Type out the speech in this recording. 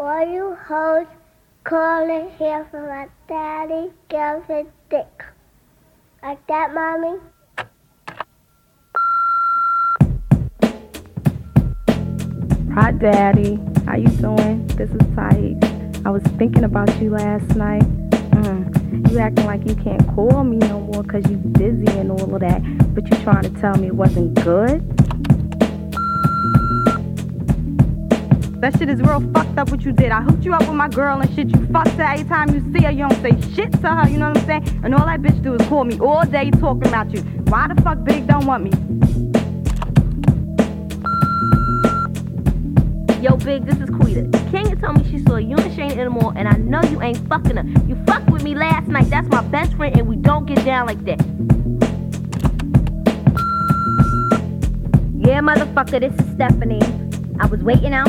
All you hoes calling here for my daddy gives a dick. Like that, Mommy? Hi, Daddy. How you doing? This is Thais. I was thinking about you last night. You acting like you can't call me no more because you busy and all of that, but you trying to tell me it wasn't good? That shit is real fucked up what you did. I hooked you up with my girl and shit. You fucked her every time you see her. You don't say shit to her, you know what I'm saying? And all that bitch do is call me all day talking about you. Why the fuck Big don't want me? Yo, Big, this is Quita. Kenya told me she saw you and Shane in the mall, and I know you ain't fucking her. You fucked with me last night. That's my best friend, and we don't get down like that. Yeah, motherfucker, this is Stephanie. I was waiting out